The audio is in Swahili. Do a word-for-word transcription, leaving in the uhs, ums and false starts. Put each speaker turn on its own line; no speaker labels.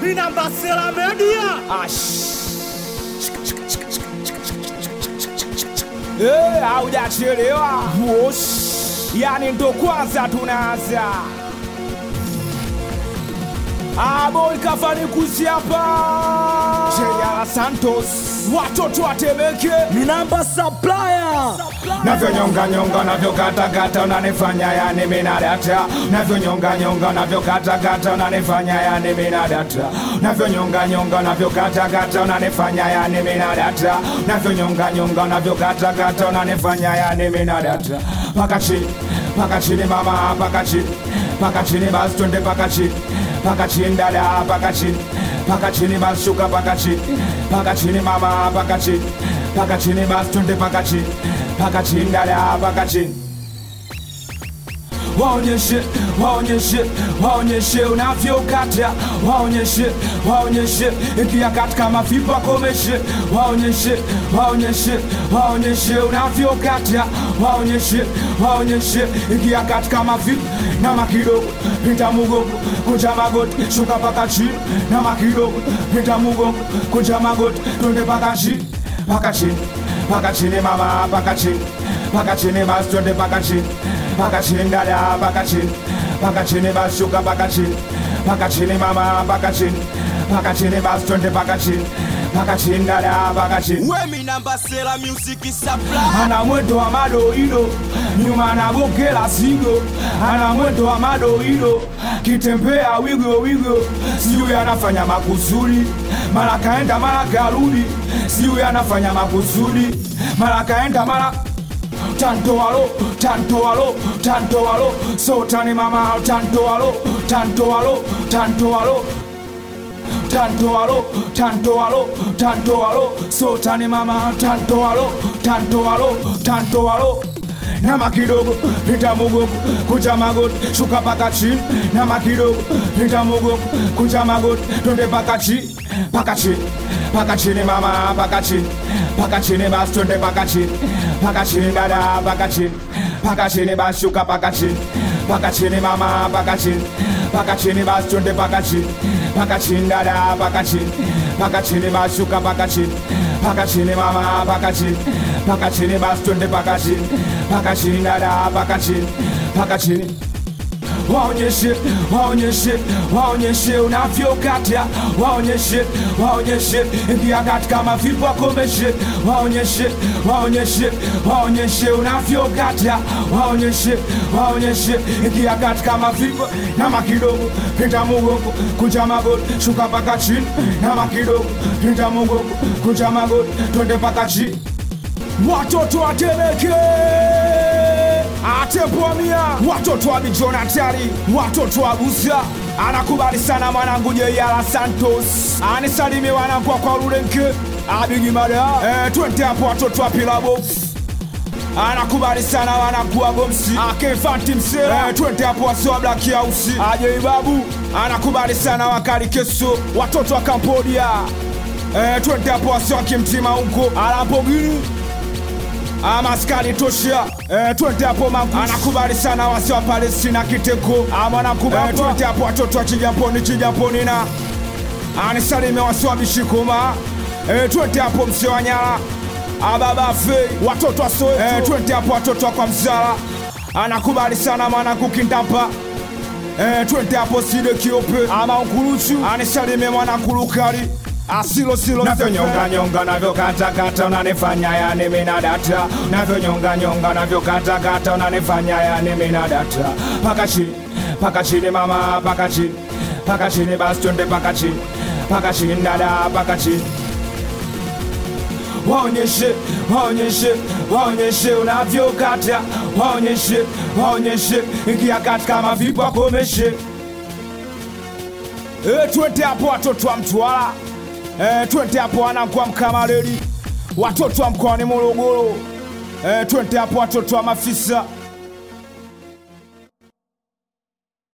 Minambasela Media.
Ash. Eh, haujachelewa. Wosh. Yani ndo kwanza tunaanza. Aboy kafani kusiapa Jeyala Santos watoto watemeke
Minamba Supplier.
Navyo nyonga nyonga navyo kata kata unanifanya yani minadata. Navyo nyonga nyonga navyo kata kata unanifanya yani minadata. Navyo nyonga nyonga navyo kata kata unanifanya yani minadata. Navyo nyonga nyonga navyo kata kata unanifanya yani minadata. Paka chini, paka chini mama, paka chini. Paka chini basi twende paka chini. Paka chini dada, paka chini. Paka chini basi shuka paka chini. Paka chini mama, paka chini. Paka chini basi twende paka chini. Paka chini dada, paka chini. Waonyeshe, waonyeshe, waonyeshe unavyokata. Waonyeshe, waonyeshe, ingia katika mafipa komeshe. Waonyeshe, waonyeshe, waonyeshe unavyokata. Waonyeshe, waonyeshe, ingia katika mafipa na makidogo. Pita mugongo, kunja magoti, shuka paka chini. Na makidogo, pita mugongo, kunja magoti, twende paka chini. Paka chini, paka chini mama, paka chini. Paka chini basi twende paka chini. Paka chini dada, paka chini. Paka chini basi shuka paka chini. Paka chini mama, paka chini. Paka chini basi twende paka chini. Paka chini dada, paka chini.
We Minambasela Music Supplier.
Ana mwendo wa madoido, nyuma na bokela sigo. Ana mwendo wa madoido, kitembea wigo wigo. Sijui anafanya makusudi, mara kaenda mara karudi. Sijui anafanya makusudi, mara kaenda mara tanto alo, tanto alo, tanto alo. Sotani mama, tanto alo, tanto alo, tanto alo. Tanto alo, tanto alo, tanto alo. Sotani mama, tanto alo, tanto alo, tanto alo. Nama kidogo, pita mugongo, kunja magoti, shuka paka chini. Nama kidogo, pita mugongo, kunja magoti, twende paka chini. Paka chini, paka chini mama, paka chini. Paka chini basi twende paka chini. Paka chini dada, paka chini. Paka chini basi shuka paka chini. Paka chini mama, paka chini. Paka chini basi twende paka chini. Paka chini dada, paka chini. Paka chini basi shuka paka chini. Paka chini mama, paka chini. Paka chini basi twende paka chini. Paka chini dada, paka chini. Paka chini. Waonyeshe, waonyeshe, waonyeshe unavyokata. Waonyeshe, waonyeshe, ingia katika mafipa komeshe. Waonyeshe, waonyeshe, waonyeshe unavyokata. Waonyeshe, waonyeshe, ingia katika mafipa na makidogo. Pita mugongo, kunja magoti, shuka paka chini. Na makidogo, pita mugongo, kunja magoti, twende paka chini. Watoto watemeke Atepomia, watoto wa Bijonatari, watoto wa Busia. Anakubali sana mwanangu Jeyala Santos. Anisalimi wanangu kwa Rulenke Abigi Mada. Eh, twende hapo watoto wa Pilabo. Anakubali sana wanangu wa Bomsi Akefanti Msera. Eh, twende hapo wasiwa Black House Aje Ibabu. Anakubali sana wakali Keso, watoto wa Cambodia. Eh, twende hapo wasiwa Kimtima huko Alapogini Amaskali toshia, eh, twende hapo mangu. Anakubali sana wasi wa Palestina Kiteko. Ama anakubali, eh, twende hapo watoto wa Chijamponi, Chijamponi na anisalime wasi wa Bishikoma. Eh, twende hapo msio wa Nyala Ababa Fei, watoto wa Soweto. Eh, twende hapo watoto wa kwa Mzala. Anakubali sana mwanangu Kindampa. Eh, twende hapo Side Kiope. Ama Ukuluchu, anisalime mwanangu Lukari. Asilo silo navyo nyonga nyonga navyo kata kata unanifanya yani minadata. Navyo nyonga nyonga navyo kata kata unanifanya yani minadata. Paka chini, paka chini mama, paka chini. Paka chini basi twende paka chini. Paka chini dada, paka chini. Waonyeshe, waonyeshe, waonyeshe unavyokata. Waonyeshe, waonyeshe, ingia katika mafipa komeshe. Eh, twende hapo watoto wa Mtwara. Eh, twende hapo wanangu wa Mkamareli, watoto wa mkoani Morogoro. Eh, twende hapo watoto wa Mafisa.